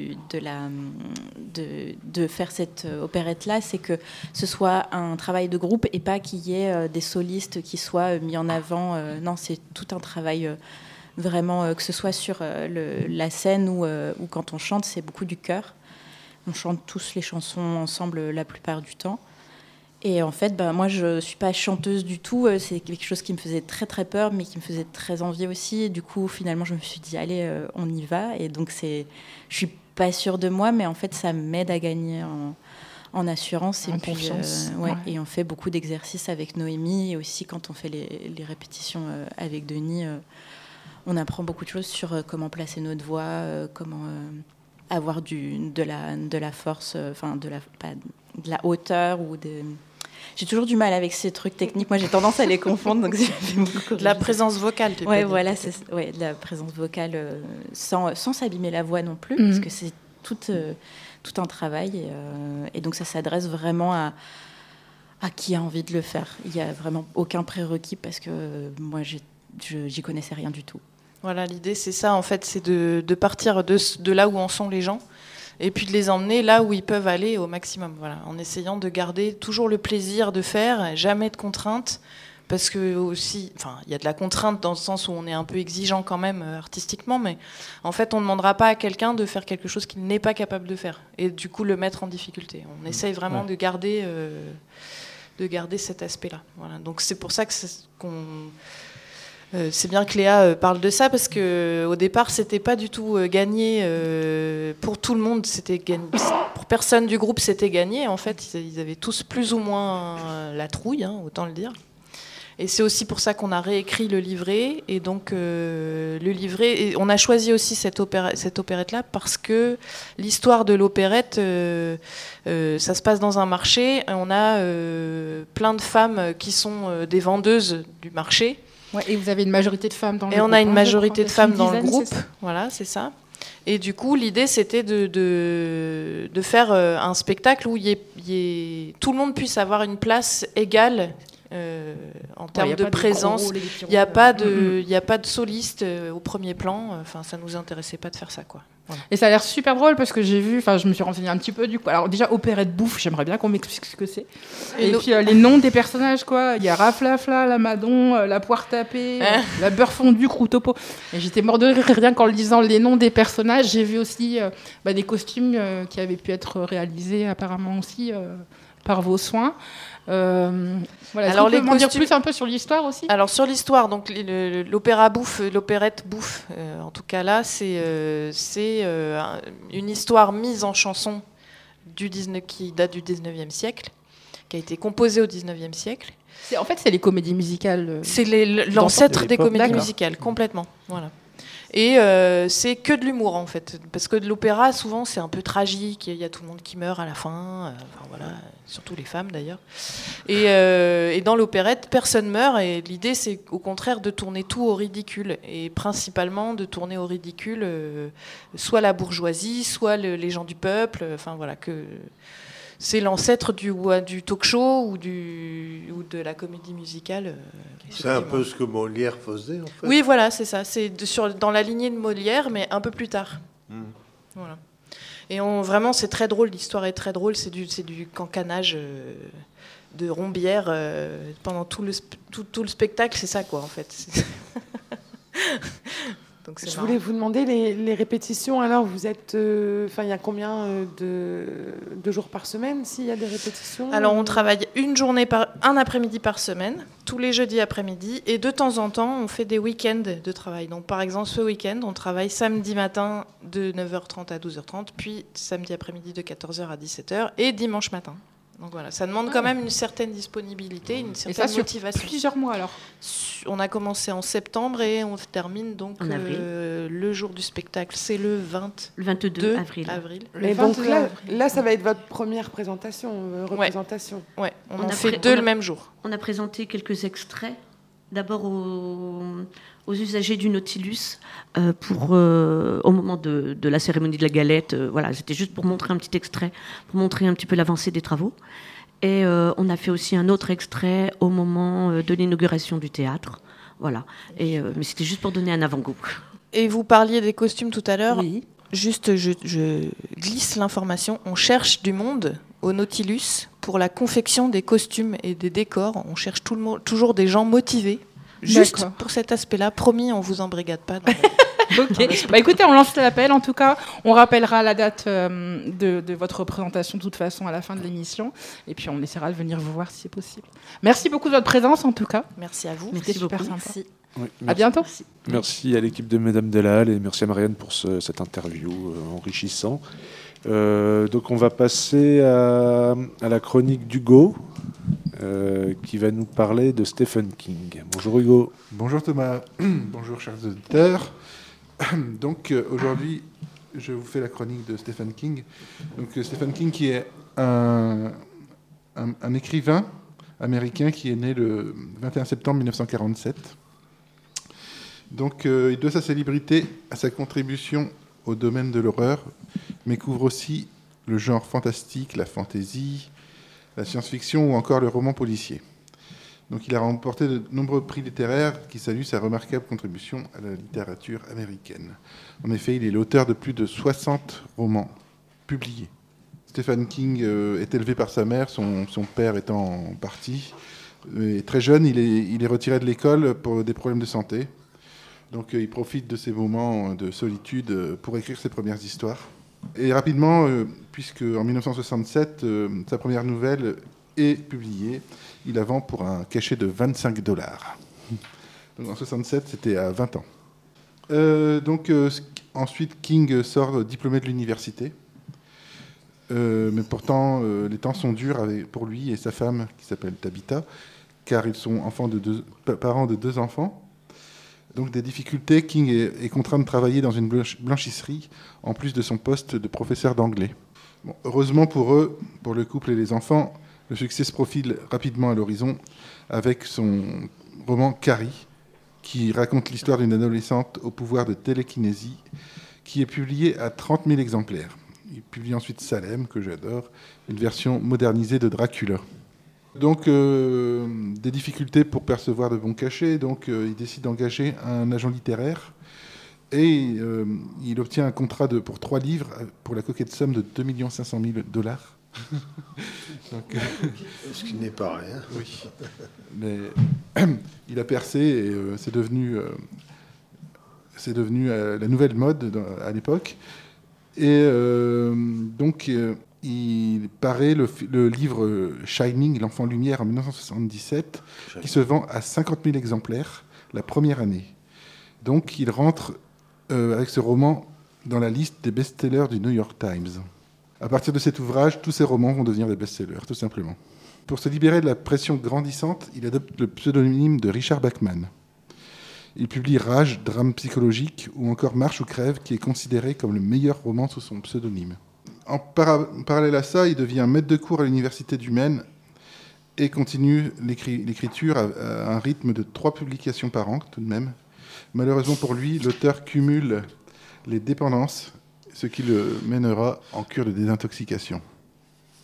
de faire cette opérette-là, c'est que ce soit un travail de groupe et pas qu'il y ait des solistes qui soient mis en avant. Non, c'est tout un travail vraiment, que ce soit sur la scène ou quand on chante, c'est beaucoup du chœur. On chante tous les chansons ensemble la plupart du temps. Et en fait, moi, je ne suis pas chanteuse du tout. C'est quelque chose qui me faisait très, très peur, mais qui me faisait très envie aussi. Et du coup, finalement, je me suis dit, allez, on y va. Et donc, je ne suis pas sûre de moi, mais en fait, ça m'aide à gagner en assurance. En et puis, confiance. Et on fait beaucoup d'exercices avec Noémie. Et aussi, quand on fait les répétitions avec Denis, on apprend beaucoup de choses sur comment placer notre voix, comment avoir de la force, de la hauteur ou de... J'ai toujours du mal avec ces trucs techniques. Moi, j'ai tendance à les confondre. Donc de la présence vocale, tu peux dire. Voilà, de la présence vocale sans s'abîmer la voix non plus, parce que c'est tout un travail. Et donc, ça s'adresse vraiment à qui a envie de le faire. Il n'y a vraiment aucun prérequis parce que moi, j'y connaissais rien du tout. Voilà, l'idée, c'est ça, en fait, c'est de partir de là où en sont les gens, et puis de les emmener là où ils peuvent aller au maximum, voilà, en essayant de garder toujours le plaisir de faire, jamais de contraintes, parce que aussi, il y a de la contrainte dans le sens où on est un peu exigeant quand même artistiquement, mais en fait, on ne demandera pas à quelqu'un de faire quelque chose qu'il n'est pas capable de faire, et du coup le mettre en difficulté. On essaye vraiment de garder cet aspect-là. Voilà. Donc c'est pour ça que c'est bien que Léa parle de ça, parce qu'au départ, c'était pas du tout gagné pour tout le monde. Pour personne du groupe, c'était gagné. En fait, ils avaient tous plus ou moins la trouille, autant le dire. Et c'est aussi pour ça qu'on a réécrit le livret. Et donc, le livret... Et on a choisi aussi cette opérette-là parce que l'histoire de l'opérette, ça se passe dans un marché. On a plein de femmes qui sont des vendeuses du marché. Ouais, et vous avez une majorité de femmes dans le groupe. Et on a une majorité de femmes dans le groupe. Voilà, c'est ça. Et du coup, l'idée, c'était de faire un spectacle où tout le monde puisse avoir une place égale en termes de présence. Il n'y a pas de soliste au premier plan. Enfin, ça ne nous intéressait pas de faire ça, quoi. Voilà. Et ça a l'air super drôle parce que je me suis renseignée un petit peu du coup. Alors déjà, opérette bouffe, j'aimerais bien qu'on m'explique ce que c'est. Et puis les noms des personnages, quoi. Il y a Raflafla, la Madon, la poire tapée, la beurre fondu, Croutopo. Et j'étais mort de rire rien qu'en lisant les noms des personnages. J'ai vu aussi des costumes qui avaient pu être réalisés apparemment aussi par vos soins. Voilà. Alors, les dire plus un peu sur l'histoire aussi. Alors sur l'histoire, donc l'opérette bouffe, en tout cas là, c'est une histoire mise en chanson qui date du 19e siècle, qui a été composée au 19e siècle. En fait, c'est les comédies musicales. C'est l'ancêtre des comédies musicales, complètement. Voilà. Et c'est que de l'humour en fait, parce que de l'opéra souvent c'est un peu tragique, il y a tout le monde qui meurt à la fin, voilà, surtout les femmes d'ailleurs. Et dans l'opérette personne meurt, et l'idée c'est au contraire de tourner tout au ridicule, et principalement de tourner au ridicule soit la bourgeoisie, soit les gens du peuple, enfin voilà, que c'est l'ancêtre du talk show ou de la comédie musicale. C'est un peu ce que Molière faisait, en fait. Oui, voilà, c'est ça. C'est dans la lignée de Molière, mais un peu plus tard. Voilà. Et vraiment, c'est très drôle. L'histoire est très drôle. C'est du cancanage de Rombière pendant tout le spectacle. C'est ça, quoi, en fait. Donc, je voulais vous demander les répétitions. Alors, vous êtes, il y a combien de jours par semaine s'il y a des répétitions? Alors, on travaille un après-midi par semaine, tous les jeudis après-midi, et de temps en temps, on fait des week-ends de travail. Donc, par exemple, ce week-end, on travaille samedi matin de 9h30 à 12h30, puis samedi après-midi de 14h à 17h, et dimanche matin. Donc voilà, ça demande quand même une certaine disponibilité, une certaine motivation. Sur plusieurs mois alors. On a commencé en septembre et on termine donc le jour du spectacle, c'est le 22 avril. Et donc là, ça va être votre première représentation. Ouais, on en fait deux le même jour. On a présenté quelques extraits. D'abord aux usagers du Nautilus au moment de la cérémonie de la galette. Voilà, c'était juste pour montrer un petit extrait, pour montrer un petit peu l'avancée des travaux. Et on a fait aussi un autre extrait au moment de l'inauguration du théâtre. Voilà. Mais c'était juste pour donner un avant-goût. Et vous parliez des costumes tout à l'heure. Oui. Juste, je glisse l'information. On cherche du monde au Nautilus pour la confection des costumes et des décors. On cherche toujours des gens motivés. Juste pour cet aspect-là, promis, on vous embrigade pas. Ok. Écoutez, on lance l'appel en tout cas. On rappellera la date de votre représentation de toute façon à la fin de l'émission. Et puis on essaiera de venir vous voir si c'est possible. Merci beaucoup de votre présence en tout cas. Merci à vous. C'était super sympa. Merci. Oui, à bientôt. Merci à l'équipe de Mesdames de la Halle et merci à Marianne pour cette interview enrichissant. Donc on va passer à la chronique d'Hugo qui va nous parler de Stephen King. Bonjour Hugo. Bonjour Thomas. Bonjour chers auditeurs. Donc aujourd'hui je vous fais la chronique de Stephen King. Donc Stephen King qui est un écrivain américain qui est né le 21 septembre 1947. Donc il doit sa célébrité à sa contribution au domaine de l'horreur, mais couvre aussi le genre fantastique, la fantasy, la science-fiction ou encore le roman policier. Donc il a remporté de nombreux prix littéraires qui saluent sa remarquable contribution à la littérature américaine. En effet, il est l'auteur de plus de 60 romans publiés. Stephen King est élevé par sa mère, son père étant en partie. Et très jeune, il est retiré de l'école pour des problèmes de santé. Donc il profite de ces moments de solitude pour écrire ses premières histoires. Et rapidement, puisque en 1967, sa première nouvelle est publiée, il la vend pour un cachet de $25. Donc en 1967, c'était à 20 ans. Ensuite, King sort diplômé de l'université. Mais pourtant, les temps sont durs pour lui et sa femme, qui s'appelle Tabitha, car ils sont parents de 2 enfants. Donc des difficultés, King est contraint de travailler dans une blanchisserie, en plus de son poste de professeur d'anglais. Bon, heureusement pour eux, pour le couple et les enfants, le succès se profile rapidement à l'horizon avec son roman Carrie, qui raconte l'histoire d'une adolescente au pouvoir de télékinésie, qui est publié à 30 000 exemplaires. Il publie ensuite Salem, que j'adore, une version modernisée de Dracula. Donc, des difficultés pour percevoir de bons cachets, donc il décide d'engager un agent littéraire et il obtient un contrat pour 3 livres pour la coquette somme de $2 500 000. Donc, ce qui n'est pas rien. Oui. Mais il a percé et c'est devenu la nouvelle mode à l'époque. Et il paraît le livre Shining, l'enfant lumière, en 1977, qui se vend à 50 000 exemplaires la première année. Donc il rentre avec ce roman dans la liste des best-sellers du New York Times. À partir de cet ouvrage, tous ses romans vont devenir des best-sellers, tout simplement. Pour se libérer de la pression grandissante, il adopte le pseudonyme de Richard Bachman. Il publie Rage, drame psychologique, ou encore Marche ou crève, qui est considéré comme le meilleur roman sous son pseudonyme. En parallèle à ça, il devient maître de cours à l'université du Maine et continue l'écriture à un rythme de 3 publications par an, tout de même. Malheureusement pour lui, l'auteur cumule les dépendances, ce qui le mènera en cure de désintoxication.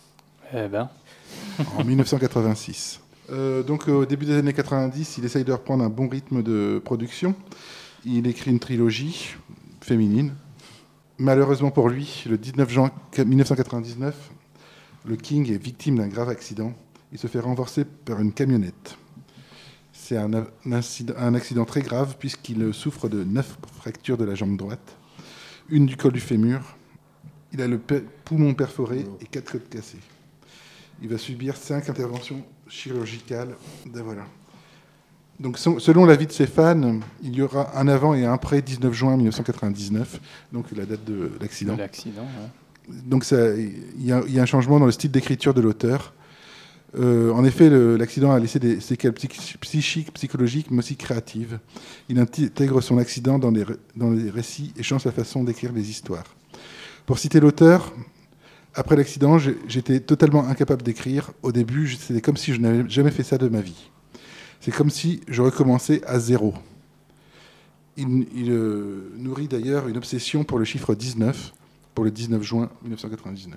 En 1986. Donc au début des années 90, il essaye de reprendre un bon rythme de production. Il écrit une trilogie féminine. Malheureusement pour lui, le 19 juin 1999, le King est victime d'un grave accident. Il se fait renverser par une camionnette. C'est un accident très grave puisqu'il souffre de 9 fractures de la jambe droite, une du col du fémur. Il a le poumon perforé et 4 côtes cassées. Il va subir 5 interventions chirurgicales. Voilà. Donc, selon l'avis de ses fans, il y aura un avant et un après 19 juin 1999, donc la date de l'accident. Donc, il y a un changement dans le style d'écriture de l'auteur. En effet, l'accident a laissé des séquelles psychiques, psychologiques, mais aussi créatives. Il intègre son accident dans les récits et change sa façon d'écrire les histoires. Pour citer l'auteur, après l'accident, j'étais totalement incapable d'écrire. Au début, c'était comme si je n'avais jamais fait ça de ma vie. C'est comme si je recommençais à zéro. Il nourrit d'ailleurs une obsession pour le chiffre 19, pour le 19 juin 1999.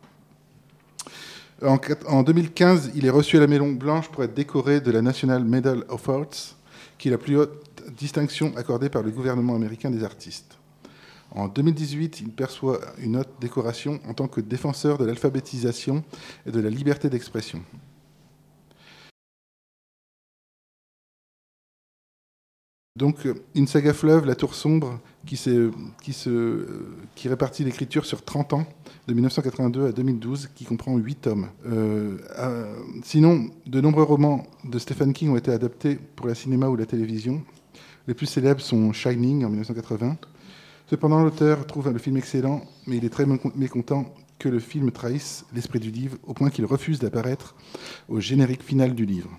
En 2015, il est reçu à la Maison Blanche pour être décoré de la National Medal of Arts, qui est la plus haute distinction accordée par le gouvernement américain des artistes. En 2018, il perçoit une haute décoration en tant que défenseur de l'alphabétisation et de la liberté d'expression. Donc, une saga fleuve, La Tour sombre, qui répartit l'écriture sur 30 ans, de 1982 à 2012, qui comprend 8 tomes. Sinon, de nombreux romans de Stephen King ont été adaptés pour la cinéma ou la télévision. Les plus célèbres sont Shining, en 1980. Cependant, l'auteur trouve le film excellent, mais il est très mécontent que le film trahisse l'esprit du livre, au point qu'il refuse d'apparaître au générique final du livre.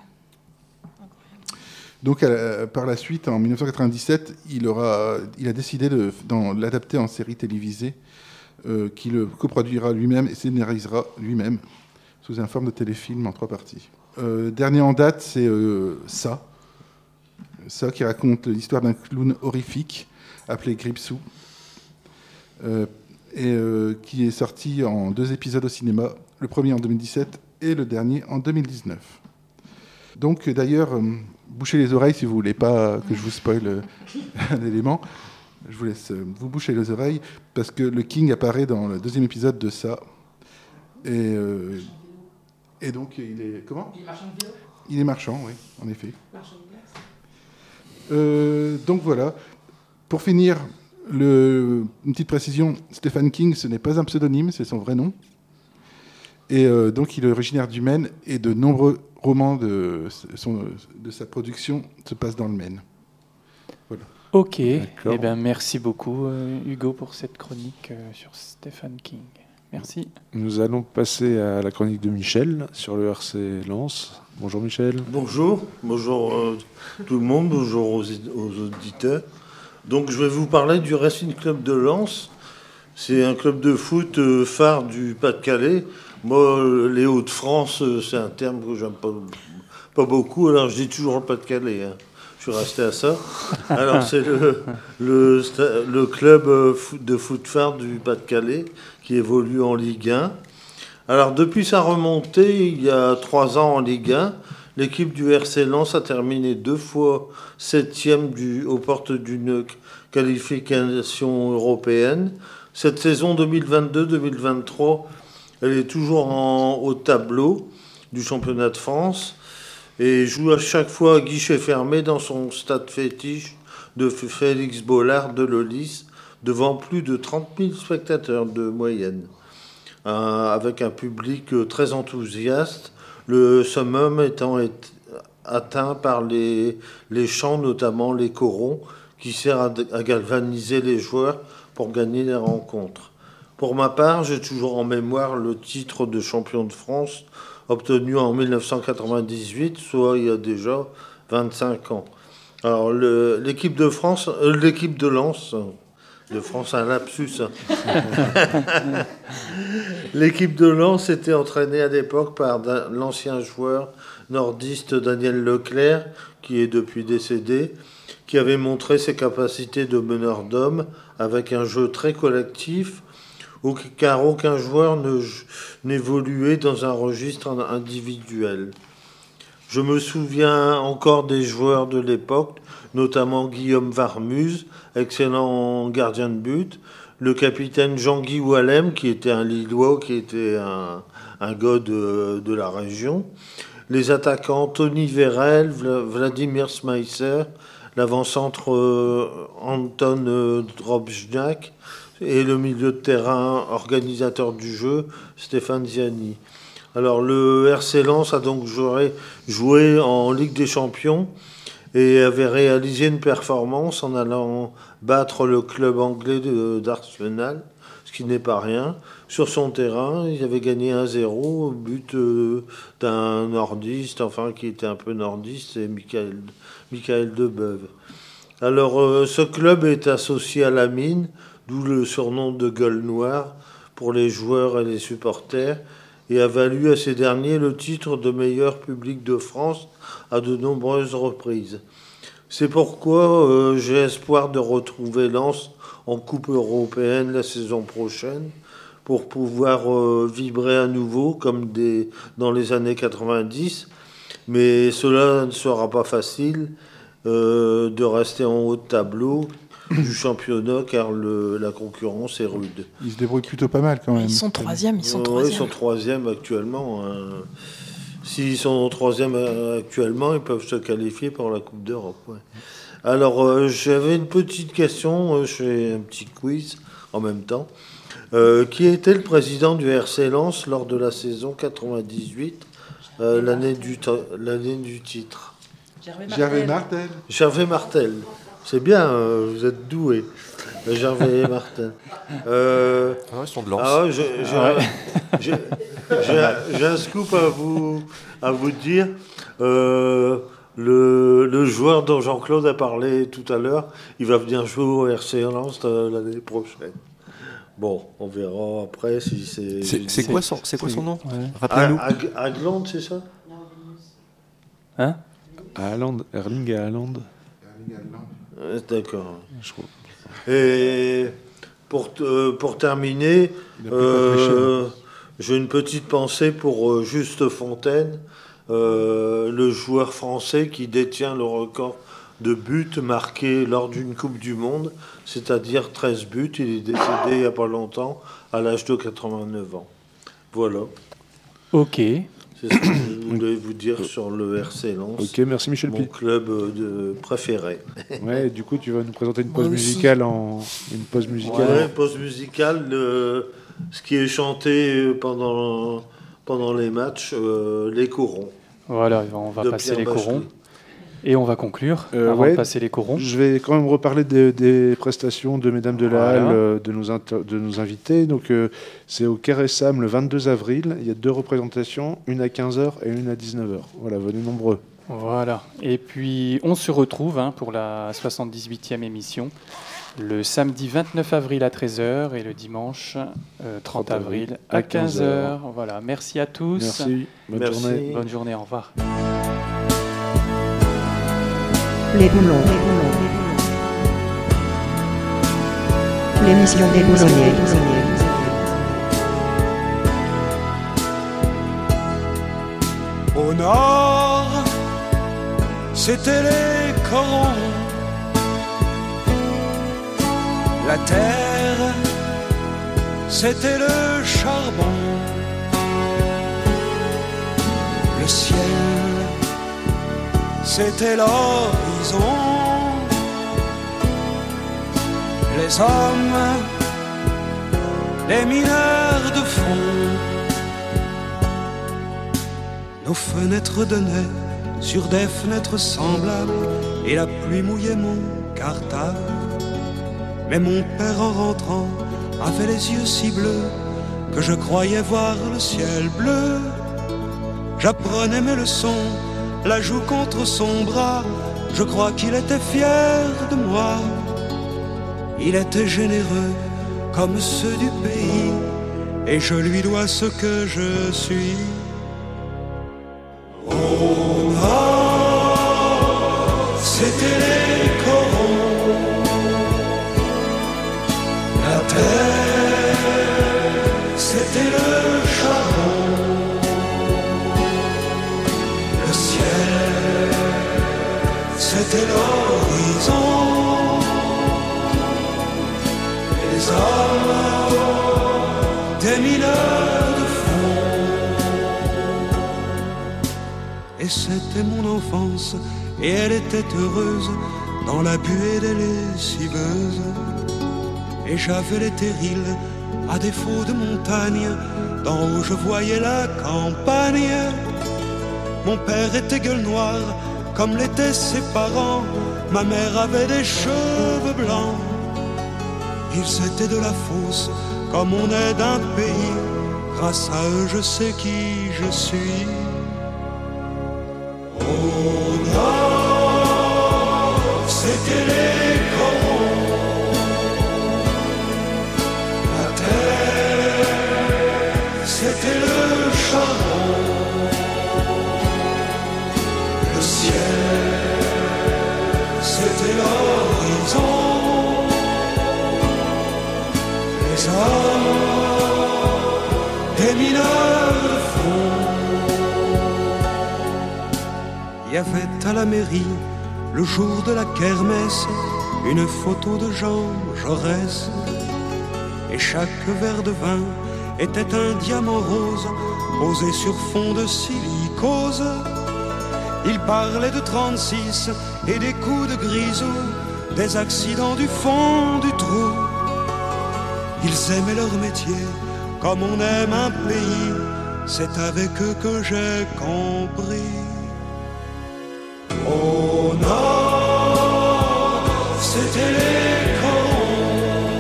Donc, par la suite, en 1997, il a décidé de l'adapter en série télévisée, qu'il coproduira lui-même et scénarisera lui-même, sous une forme de téléfilm en 3 parties. Dernier en date, c'est Ça, qui raconte l'histoire d'un clown horrifique appelé Gripsou, qui est sorti en 2 épisodes au cinéma, le premier en 2017 et le dernier en 2019. Donc, d'ailleurs, bouchez les oreilles si vous ne voulez pas que je vous spoile un élément. Je vous laisse vous boucher les oreilles, parce que le King apparaît dans le 2e épisode de Ça. Et donc, il est... Comment ? Il est marchand de vélo ? Il est marchand, oui, en effet. Marchand de glace. Donc, voilà. Pour finir, une petite précision, Stephen King, ce n'est pas un pseudonyme, c'est son vrai nom. Et donc, il est originaire du Maine, et de nombreux romans de sa production se passent dans le Maine. Voilà. Ok, eh ben, merci beaucoup Hugo pour cette chronique sur Stephen King. Merci. Nous allons passer à la chronique de Michel sur le RC Lens. Bonjour Michel. Bonjour tout le monde, bonjour aux auditeurs. Donc je vais vous parler du Racing Club de Lens. C'est un club de foot phare du Pas-de-Calais. Moi, les Hauts-de-France, c'est un terme que j'aime pas beaucoup, alors je dis toujours le Pas-de-Calais. Hein. Je suis resté à ça. Alors, c'est le club de foot phare du Pas-de-Calais qui évolue en Ligue 1. Alors, depuis sa remontée, il y a 3 ans en Ligue 1, l'équipe du RC Lens a terminé 2 fois 7e aux portes d'une qualification européenne. Cette saison 2022-2023, elle est toujours en haut tableau du championnat de France et joue à chaque fois à guichet fermé dans son stade fétiche de Félix Bollard de Lollis, devant plus de 30 000 spectateurs de moyenne. Avec un public très enthousiaste, le summum étant atteint par les chants, notamment les corons, qui servent à galvaniser les joueurs pour gagner les rencontres. Pour ma part, j'ai toujours en mémoire le titre de champion de France obtenu en 1998, soit il y a déjà 25 ans. Alors, l'équipe de Lens, de France, un lapsus. L'équipe de Lens était entraînée à l'époque par l'ancien joueur nordiste Daniel Leclerc, qui est depuis décédé, qui avait montré ses capacités de meneur d'hommes avec un jeu très collectif, car aucun joueur n'évoluait dans un registre individuel. Je me souviens encore des joueurs de l'époque, notamment Guillaume Varmuz, excellent gardien de but, le capitaine Jean-Guy Wallem, qui était un Lillois, qui était un gars de la région, les attaquants Tony Vérel, Vladimir Smeisser, l'avant-centre Anton Drobjak et le milieu de terrain organisateur du jeu Stéphane Ziani. Alors le RC Lens a donc joué en Ligue des Champions et avait réalisé une performance en allant battre le club anglais d'Arsenal, ce qui n'est pas rien. Sur son terrain, ils avaient gagné 1-0 au but d'un nordiste, qui était un peu nordiste, c'est Michael Debeuve. Alors ce club est associé à la Mine, d'où le surnom de Gueule Noire pour les joueurs et les supporters, et a valu à ces derniers le titre de meilleur public de France à de nombreuses reprises. C'est pourquoi j'ai espoir de retrouver Lens en Coupe européenne la saison prochaine pour pouvoir vibrer à nouveau comme dans les années 90. Mais cela ne sera pas facile de rester en haut de tableau du championnat car la concurrence est rude. Ils se débrouillent plutôt pas mal quand même. Ils sont troisième. Ils sont troisième actuellement. S'ils sont troisième actuellement, ils peuvent se qualifier pour la Coupe d'Europe. Ouais. Alors, j'avais une petite question, je fais un petit quiz en même temps. Qui était le président du RC Lens lors de la saison 98, l'année du titre? Gervais Martel. Gervais Martel. C'est bien, vous êtes doué. Gervais Martel. Ils sont de Lens. J'ai un scoop à vous dire. Le joueur dont Jean-Claude a parlé tout à l'heure, il va venir jouer au RC Lens l'année prochaine. Bon, on verra après si c'est... C'est quoi son nom? Rappelez-nous. Haaland, c'est ça? Hein? Haaland, Erling Haaland. D'accord. Je crois. Et pour terminer, j'ai une petite pensée pour Juste Fontaine, le joueur français qui détient le record de buts marqués lors d'une Coupe du Monde, c'est-à-dire 13 buts. Il est décédé il n'y a pas longtemps, à l'âge de 89 ans. Voilà. Ok. C'est ce que je voulais vous dire sur le RC Lens. Ok, merci Michel Mon club préféré. Ouais, du coup, tu vas nous présenter une pause musicale une pause musicale. Ouais, pause musicale. Ce qui est chanté pendant les matchs, les corons. Voilà, on va passer les corons. Et on va conclure avant de passer les corons. Je vais quand même reparler des prestations de Mesdames de la Halle, de nos invités. Donc, c'est au Quai Sam le 22 avril. Il y a 2 représentations, une à 15h et une à 19h. Voilà, venez nombreux. Voilà. Et puis, on se retrouve pour la 78e émission le samedi 29 avril à 13h et le dimanche 30 avril à 15h. Voilà. Merci à tous. Merci. Bonne journée. Bonne journée. Au revoir. Les boulons. L'émission des boulonniers. Au nord, c'était les corons. La terre, c'était le charbon. Le ciel, c'était l'horizon. Les hommes, les mineurs de fond. Nos fenêtres donnaient sur des fenêtres semblables, et la pluie mouillait mon cartable. Mais mon père en rentrant avait les yeux si bleus que je croyais voir le ciel bleu. J'apprenais mes leçons, la joue contre son bras. Je crois qu'il était fier de moi. Il était généreux comme ceux du pays, et je lui dois ce que je suis. Au nord, c'était les corons. La terre, c'était l'horizon. Et les hommes, des mineurs de fond. Et c'était mon enfance, et elle était heureuse dans la buée des lessiveuses. Et j'avais les terrils, à défaut de montagne, d'en haut je voyais la campagne. Mon père était gueule noire, comme l'étaient ses parents. Ma mère avait des cheveux blancs. Ils étaient de la fosse, comme on est d'un pays. Grâce à eux je sais qui je suis. Au nord, c'était les corons. La terre, c'était le charbon. Le ciel, c'était l'horizon. Les hommes, des mineurs de fond. Il y avait à la mairie, le jour de la kermesse, une photo de Jean Jaurès. Et chaque verre de vin était un diamant rose, posé sur fond de silicose. Il parlait de 36 et des coups de grisou, des accidents du fond du trou. Ils aimaient leur métier comme on aime un pays, c'est avec eux que j'ai compris. Au nord, c'était les corons.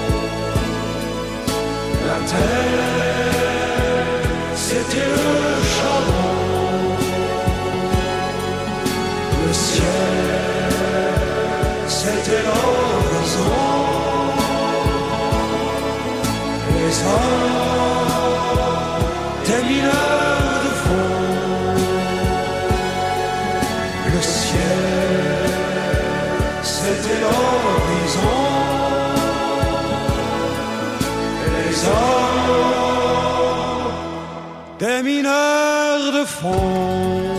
La terre, c'était le charbon. Le ciel, c'était l'horizon. Les hommes, des mineurs de fond. Le ciel, c'était l'horizon. Les hommes, des mineurs de fond.